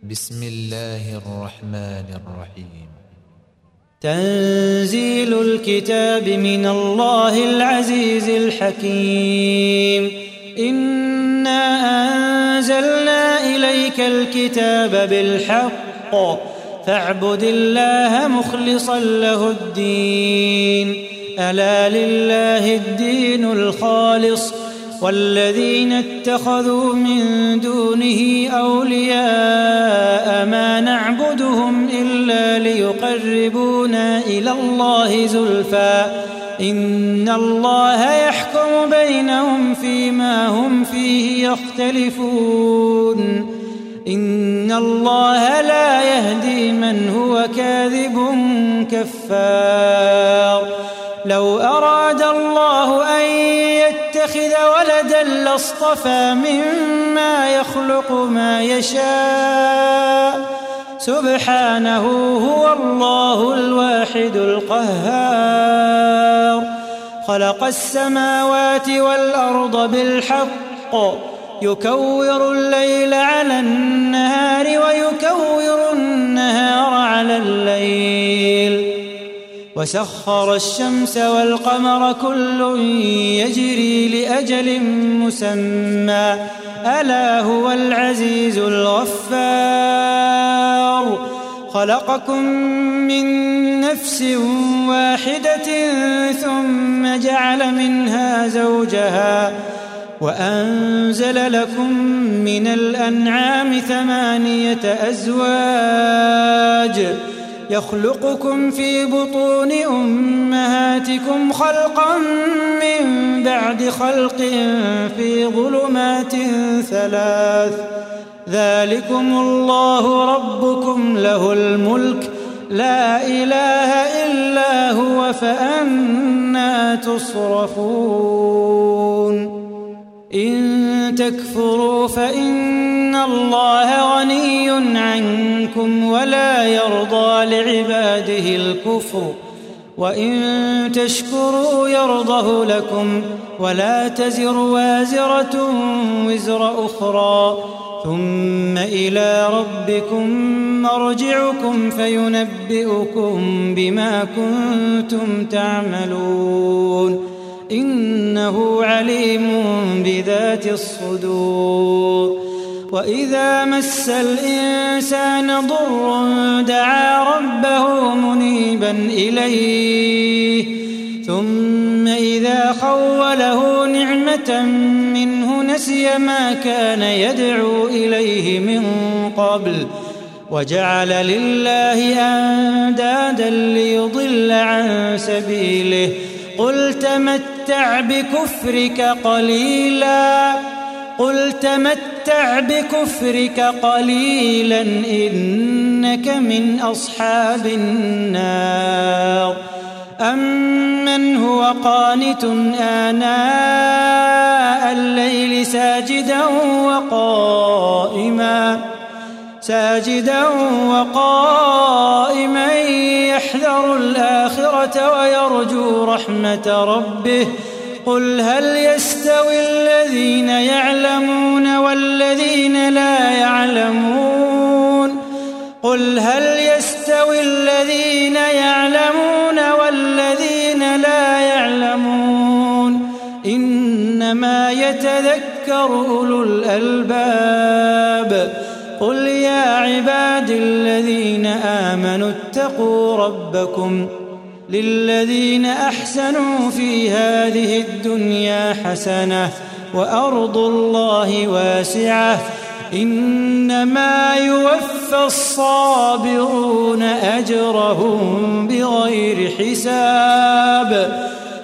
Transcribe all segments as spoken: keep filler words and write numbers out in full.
بسم الله الرحمن الرحيم. تنزيل الكتاب من الله العزيز الحكيم. إنا أنزلنا إليك الكتاب بالحق فاعبد الله مخلصا له الدين. ألا لله الدين الخالص والذين اتخذوا من دونه أولياء ما نعبدهم إلا ليقربونا إلى الله زلفى إن الله يحكم بينهم فيما هم فيه يختلفون. إن الله لا يهدي من هو كاذب كفار. لو أراد الله أن يتخذ ولدا لاصطفى مما يخلق ما يشاء سبحانه هو الله الواحد القهار. خلق السماوات والأرض بالحق يكور الليل على النهار ويكور النهار على الليل وسخر الشمس والقمر كل يجري لأجل مسمى ألا هو العزيز الغفار. خلقكم من نفس واحدة ثم جعل منها زوجها وأنزل لكم من الأنعام ثمانية أزواج يخلقكم في بطون أمهاتكم خلقا من بعد خلق في ظلمات ثلاث ذلكم الله ربكم له الملك لا إله إلا هو فأنى تصرفون. إن تكفروا فإن الله غني عنكم ولا يرضى لعباده الكفر وإن تشكروا يرضه لكم ولا تزر وازرة وزر أخرى ثم إلى ربكم مرجعكم فينبئكم بما كنتم تعملون إنه عليم بذات الصدور. وإذا مس الإنسان ضر دعا ربه منيبا إليه ثم إذا خوله نعمة منه نسي ما كان يدعو إليه من قبل وجعل لله أندادا ليضل عن سبيله. قل تمتع بكفرك قليلا قل تمتع بكفرك قليلا إنك من أصحاب النار. أمن هو قانت آناء الليل ساجدا وقائما ساجدا وقائما يحذر الآخرة ويرجو رحمة ربه. قل هل يستوي الذين يعلمون والذين لا يعلمون قل هل يستوي الذين يعلمون والذين لا يعلمون إنما يتذكر أولو الألباب. قل يا عباد الذين آمنوا اتقوا ربكم للذين أحسنوا في هذه الدنيا حسنة وأرض الله واسعة إنما يوفى الصابرون أجرهم بغير حساب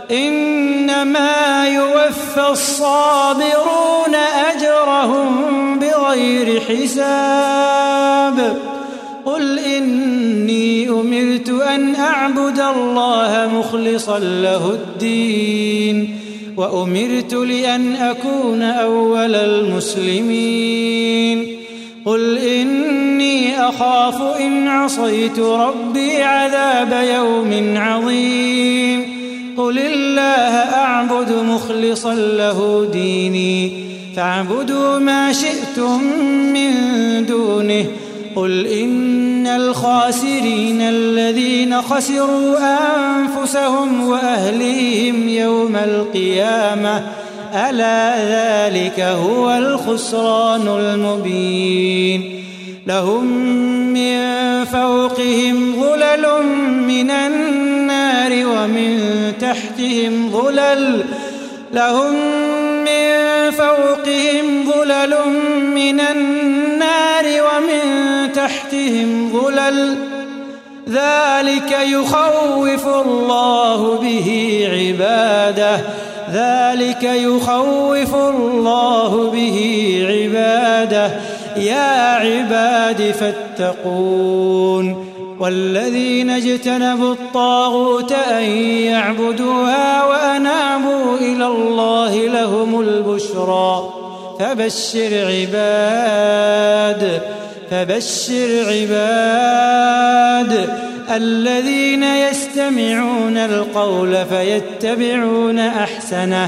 إنما يوفى الصابرون أجرهم بغير حساب. قل إني أمرت أن أعبد الله مخلصا له الدين وأمرت لأن أكون أول المسلمين. قل إني أخاف إن عصيت ربي عذاب يوم عظيم. قل الله أعبد مخلصا له ديني فاعبدوا ما شئتم من دونه قل إن الخاسرين الذين خسروا أنفسهم وأهليهم يوم القيامة ألا ذلك هو الخسران المبين لهم من فوقهم ظلل من النار ومن تحتهم ظلل لهم من فوقهم ظلل من النار ومن تحتهم ظلل ذلك يخوف الله به عباده ذلك يخوف الله به عباده يا عباد فاتقون والذين اجتنبوا الطاغوت أن يعبدوها وأنابوا إلى الله لهم البشرى فبشر عباد فبشر عباد الذين يستمعون القول فيتبعون أحسنه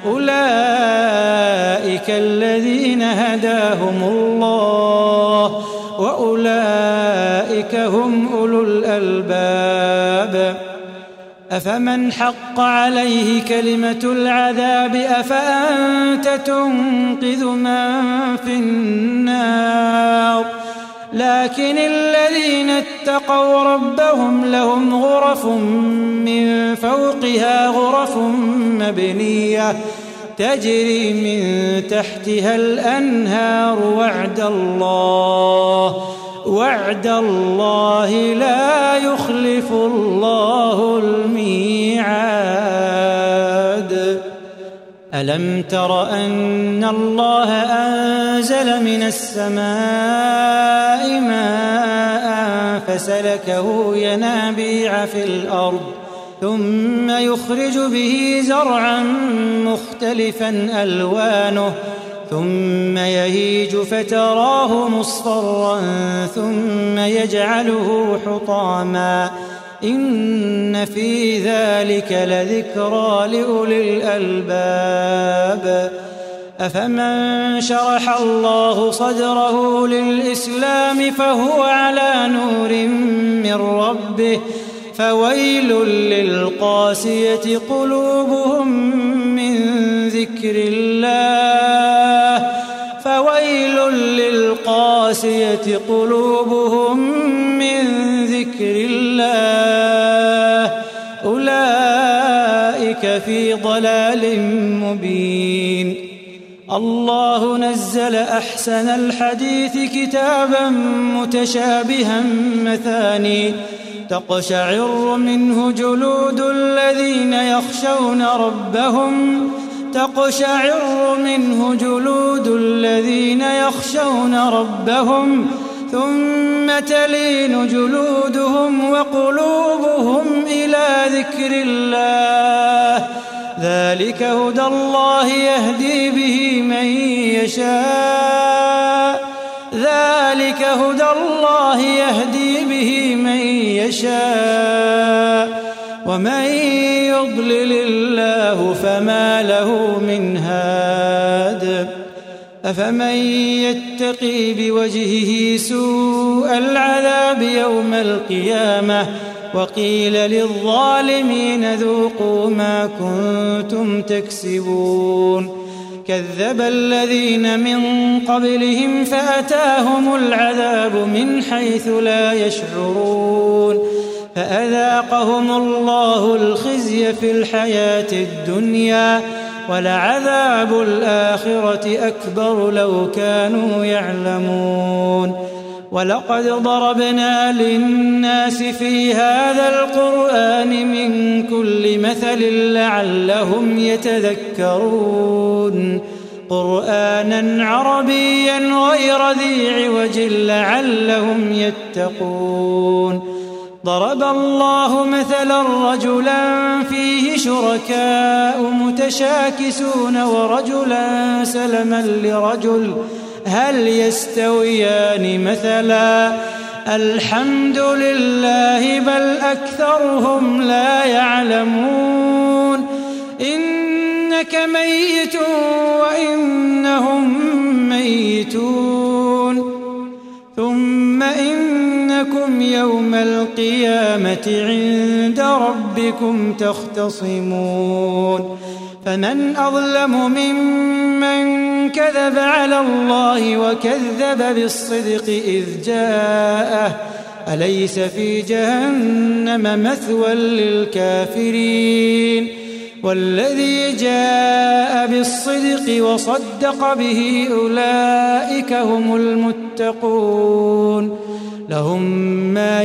أولئك الذين هداهم الله وأولئك هم أولو الألباب أفمن حق عليه كلمة العذاب أفأنت تنقذ من في النار لكن الذين اتقوا ربهم لهم غرف من فوقها غرف مبنية تجري من تحتها الأنهار وعد الله وعد الله لا يخلف الله الميعاد ألم تر أن الله أنزل من السماء ماء فسلكه ينابيع في الأرض ثم يخرج به زرعا مختلفا ألوانه ثم يهيج فتراه مصفرا ثم يجعله حطاما إن في ذلك لذكرى لأولي الألباب أفمن شرح الله صدره للإسلام فهو على نور من ربه فويل للقاسية قلوبهم من ذكر الله فويل للقاسية قلوبهم من ذكر الله أولئك في ضلال مبين الله نزل أحسن الحديث كتابا متشابها مثاني تقشعر منه جلود الذين يخشون ربهم تقشعر منه جلود الذين يخشون ربهم ثم تلين جلودهم وقلوبهم إلى ذكر الله ذلك هدى الله يهدي به من يشاء ذلك هدى الله يهدي به من يشاء ومن يضلل الله فما له من هاد أفمن يتقي بوجهه سوء العذاب يوم القيامة وقيل للظالمين ذوقوا ما كنتم تكسبون كذب الذين من قبلهم فأتاهم العذاب من حيث لا يشعرون فأذاقهم الله الخزي في الحياة الدنيا ولعذاب الآخرة أكبر لو كانوا يعلمون ولقد ضربنا للناس في هذا القرآن من كل مثل لعلهم يتذكرون قرآنا عربيا غير ذي عوج لعلهم يتقون ضرب الله مثلا رجلا فيه شركاء متشاكسون ورجلا سلما لرجل هل يستويان مثلا الحمد لله بل أكثرهم لا يعلمون إنك ميت وإنهم ميتون ثم إن إنكم يوم القيامة عند ربكم تختصمون فمن أظلم ممن كذب على الله وكذب بالصدق إذ جاءه أليس في جهنم مثوى للكافرين والذي جاء بالصدق وصدق به أولئك هم المتقون لهم ما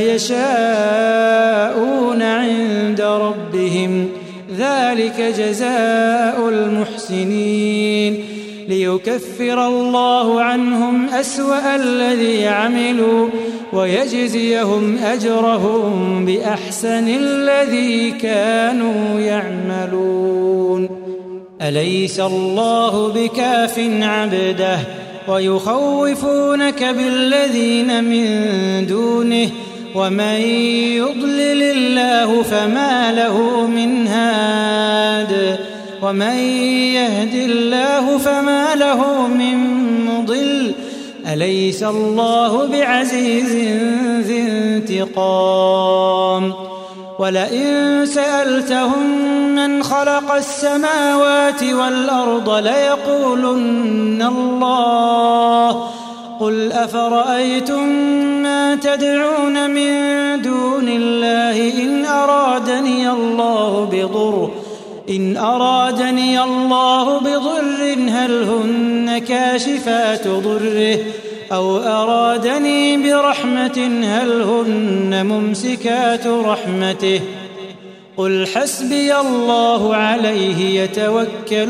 يشاءون عند ربهم ذلك جزاء المحسنين ليكفر الله عنهم أسوأ الذي عملوا ويجزيهم أجرهم بأحسن الذي كانوا يعملون أليس الله بكاف عبده ويخوفونك بالذين من دونه ومن يضلل الله فما له من هاد ومن يهد الله فما له من مضل أليس الله بعزيز ذي انتقام ولئن سألتهم من خلق السماوات والأرض ليقولن الله قل أفرأيتم ما تدعون من دون الله إن أرادني الله بضر إن أرادني الله بضر هل هن كاشفات ضره أو أرادني برحمة هل هن ممسكات رحمته قل حسبي الله عليه يتوكل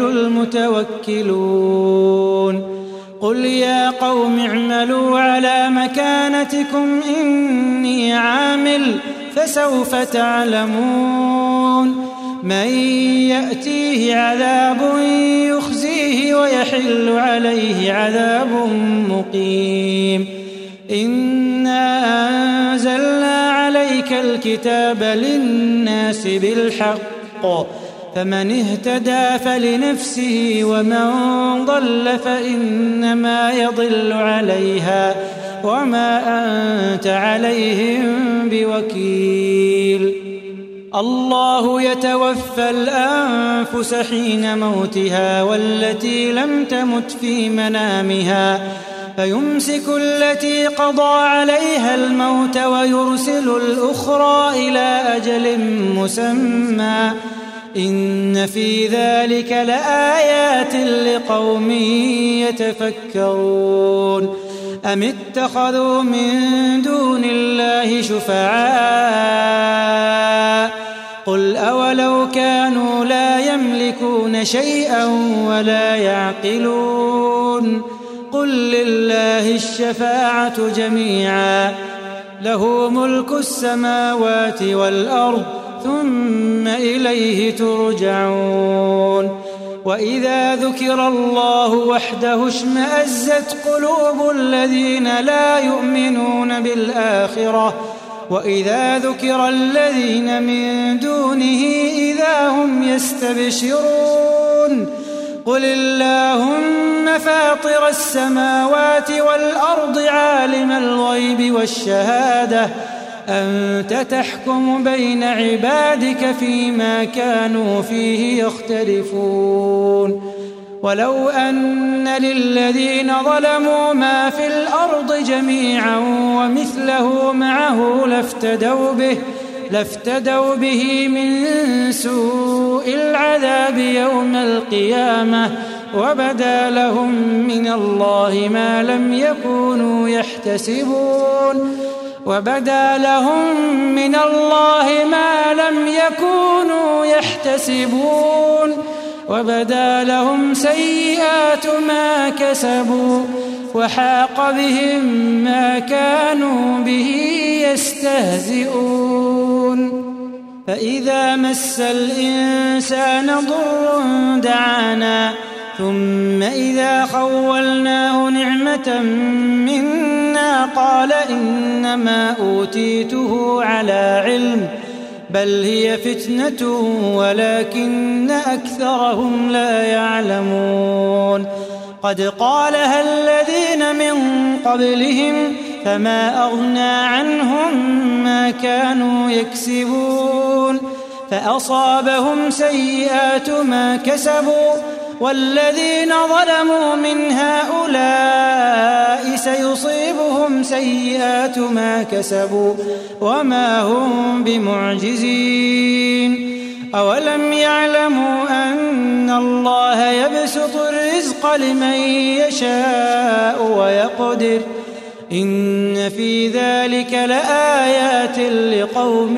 المتوكلون قل يا قوم اعملوا على مكانتكم إني عامل فسوف تعلمون من يأتيه عذاب يخزيه ويحل عليه عذاب مقيم إنا أنزلنا عليك الكتاب للناس بالحق فمن اهتدى فلنفسه ومن ضل فإنما يضل عليها وما أنت عليهم بوكيل الله يتوفى الأنفس حين موتها والتي لم تمت في منامها فيمسك التي قضى عليها الموت ويرسل الأخرى إلى أجل مسمى إن في ذلك لآيات لقوم يتفكرون أم اتخذوا من دون الله شفعاء قل أولو كانوا لا يملكون شيئا ولا يعقلون قل لله الشفاعة جميعا له ملك السماوات والأرض ثم إليه ترجعون وإذا ذكر الله وحده اشمأزت قلوب الذين لا يؤمنون بالآخرة وإذا ذكر الذين من دونه إذا هم يستبشرون قل اللهم فاطر السماوات والأرض عالم الغيب والشهادة أنت تحكم بين عبادك فيما كانوا فيه يختلفون ولو أن للذين ظلموا ما في الأرض جميعا ومثله معه لافتدوا به لافتدوا به من سوء العذاب يوم القيامة وبدا لهم من الله ما لم يكونوا يحتسبون وبدا لهم من الله ما لم يكونوا يحتسبون وبدا لهم سيئات ما كسبوا وحاق بهم ما كانوا به يستهزئون فإذا مس الإنسان ضر دعانا ثم إذا خولناه نعمة منا قال إنما أوتيته على علم بل هي فتنة ولكن أكثرهم لا يعلمون قد قالها الذين من قبلهم فما أغنى عنهم ما كانوا يكسبون فأصابهم سيئات ما كسبوا والذين ظلموا من هؤلاء سيصيبهم سيئات ما كسبوا وما هم بمعجزين أولم يعلموا أن الله يبسط الرزق لمن يشاء ويقدر إن في ذلك لآيات لقوم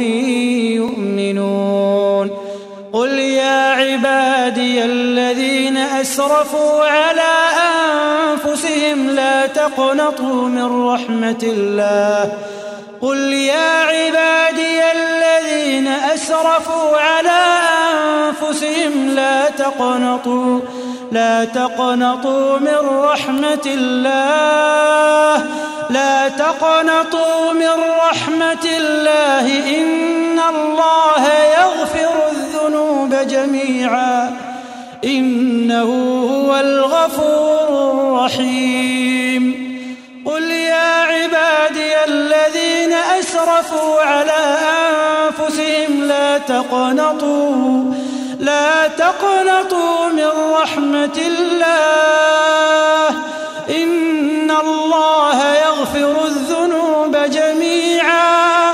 يؤمنون قل يا عبادي الذين أسرفوا على أنفسهم لا تقنطوا من رحمة الله قل يا عبادي الذين أسرفوا على أنفسهم لا تقنطوا لا تقنطوا من رحمة الله لا تقنطوا من رحمة الله إن الله يغفر الذنوب جميعا إنه هو الغفور الرحيم قل يا عبادي الذين أسرفوا على أنفسهم لا تقنطوا لا تقنطوا من رحمة الله إن الله يغفر الذنوب جميعا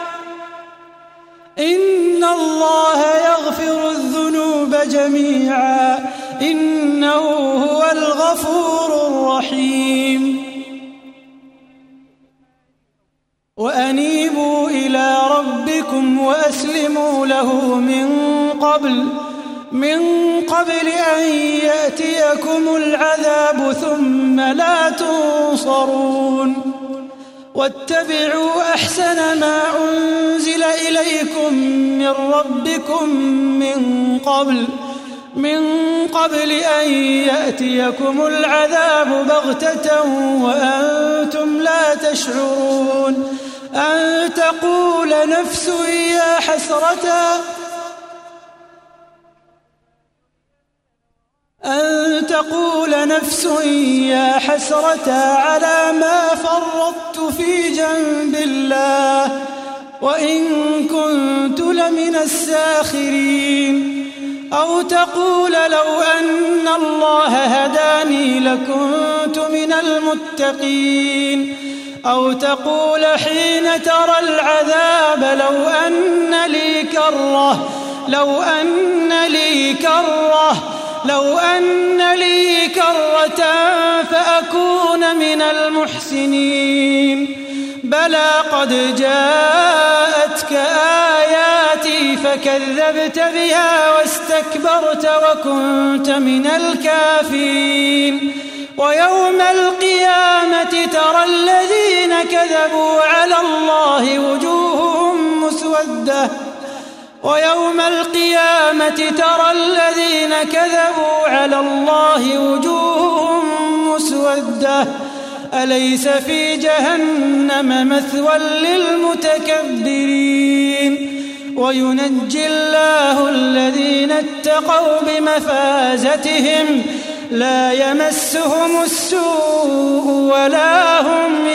إن الله يغفر الذنوب جميعا إنه هو الغفور الرحيم وأنيبوا إلى ربكم وأسلموا له من قبل من قبل أن يأتيكم العذاب ثم لا تنصرون واتبعوا أحسن ما أنزل إليكم من ربكم من قبل من قبل أن يأتيكم العذاب بغتة وأنتم لا تشعرون أن تقول نفس يا حسرة أن تقول نفس يا حسرة على ما فرطت في جنب الله وإن كنت لمن الساخرين أو تقول لو أن الله هداني لكنت من المتقين أو تقول حين ترى العذاب لو أن لي كرة لو أن لي كرة لو أن لي كرة فأكون من المحسنين بلى قد جاءتك آياتي فكذبت بها واستكبرت وكنت من الكافرين ويوم القيامة ترى الذين كذبوا على الله وجوههم مسودة ويوم القيامة ترى الذين كذبوا على الله وجوههم مسودة أليس في جهنم مثوى للمتكبرين وينجي الله الذين اتقوا بمفازتهم لا يمسهم السوء ولا هم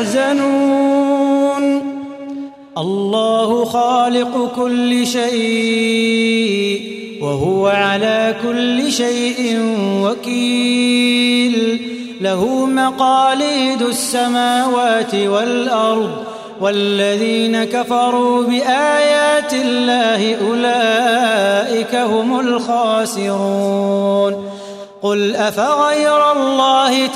يحزنون الله خالق كل شيء وهو على كل شيء وكيل له مقاليد السماوات والأرض والذين كفروا بآيات الله أولئك هم الخاسرون قل أفغير الله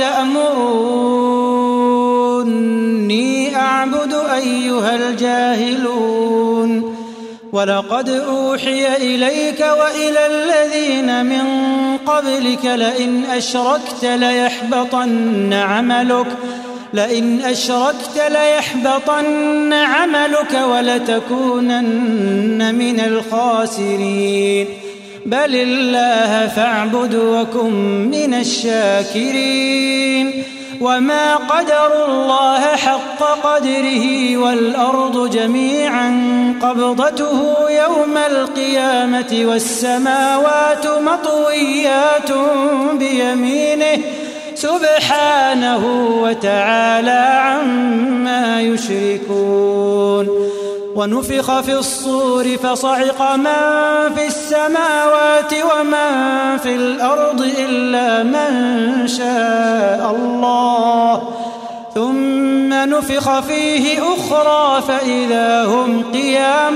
تأمروني أعبد أيها الجاهلون ولقد أوحي إليك وإلى الذين من قبلك لئن أشركت ليحبطن عملك لئن أشركت ليحبطن عملك ولتكونن من الخاسرين بل الله فاعبد وكن من الشاكرين وما قدروا الله حق قدره والأرض جميعا قبضته يوم القيامة والسماوات مطويات بيمينه سبحانه وتعالى عما يشركون. ونفخ في الصور فصعق من في السماوات ومن في الأرض إلا من شاء الله، ثم نفخ فيه أخرى فإذا هم قيام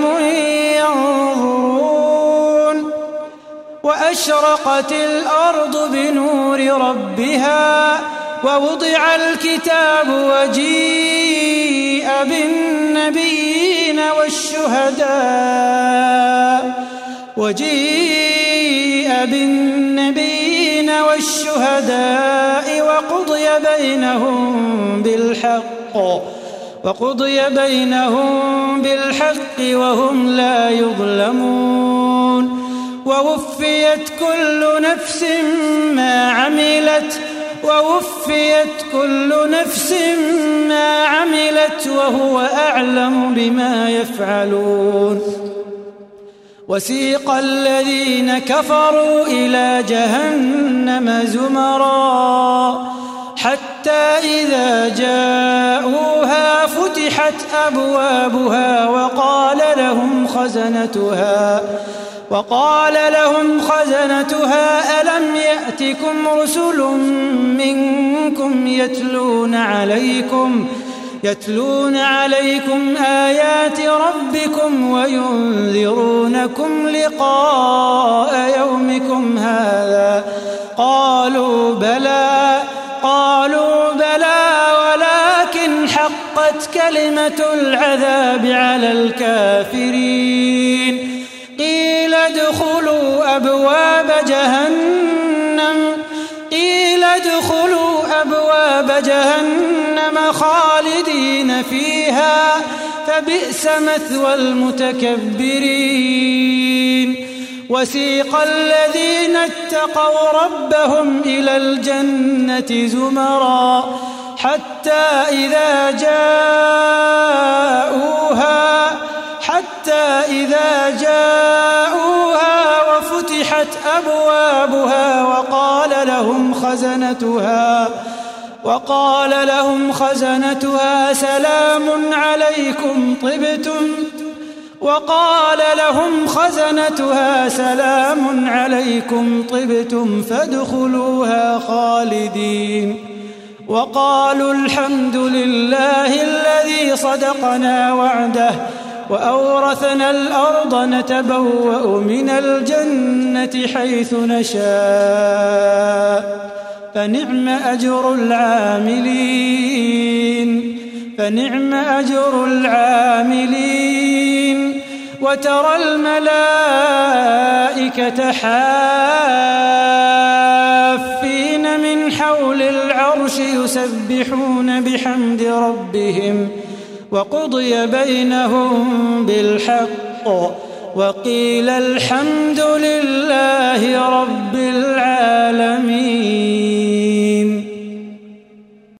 ينظرون. وأشرقت الأرض بنور ربها ووضع الكتاب وجيء بالنبيين والشهداء وجيء بالنبيين والشهداء وقضي بينهم بالحق وقضي بينهم بالحق وهم لا يظلمون. ووفيت كل نفس ما عملت ووفيت كل نفس ما عملت وهو أعلم بما يفعلون. وسيق الذين كفروا إلى جهنم زمرا حتى إذا جاءوها فتحت أبوابها وقال لهم خزنتها وقال لهم خزنتها ألم يأتكم رسل منكم يتلون عليكم يتلون عليكم آيات ربكم وينذرونكم لقاء يومكم هذا؟ قالوا بلى قالوا بلى ولكن حقت كلمة العذاب على الكافرين. قيل ادخلوا أبواب جهنم قيل ادخلوا أبواب جهنم خالدين فيها فبئس مثوى المتكبرين. وسيق الذين اتقوا ربهم إلى الجنة زمرا حتى إذا جاءوها حتى إذا جاءوها وفتحت أبوابها وقال لهم خزنتها وقال لهم خزنتها سلام عليكم طبتم وقال لهم خزنتها سلام عليكم طبتم فادخلوها خالدين. وقالوا الحمد لله الذي صدقنا وعده وأورثنا الأرض نتبوأ من الجنة حيث نشاء فنعم أجر العاملين فنعم أجر العاملين. وترى الملائكة حافين من حول العرش يسبحون بحمد ربهم وقضي بينهم بالحق وقيل الحمد لله رب